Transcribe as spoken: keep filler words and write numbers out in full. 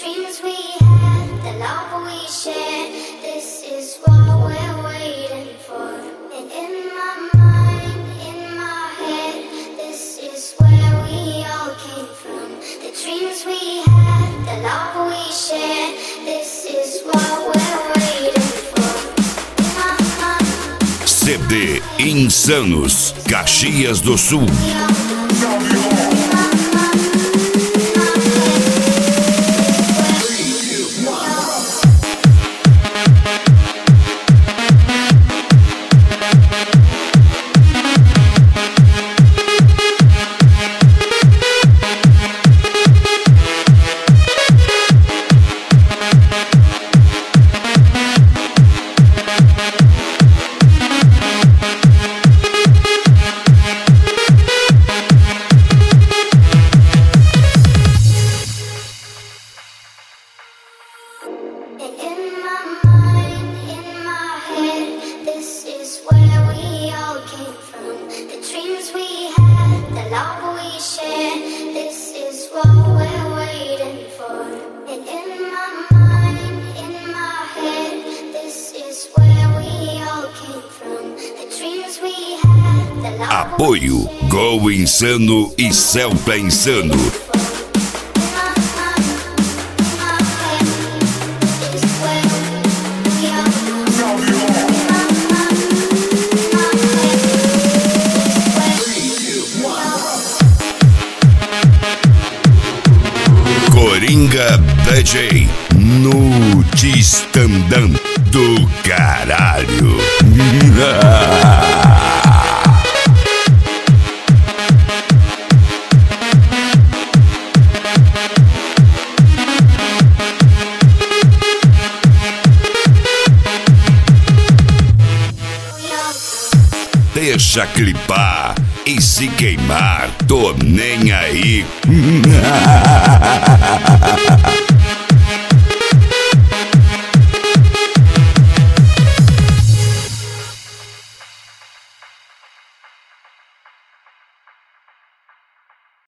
dreams we had, the love we shared, this is what we're waiting for. And in my mind, in my head, this is where we all came from. The dreams we had, the love we shared, this is what we're waiting for. C D Insanos, Caxias do Sul. Apoio Go Insano e Celta Insano. Coringa D J no Distandam do caralho. Deixa clipar e se queimar, tô nem aí.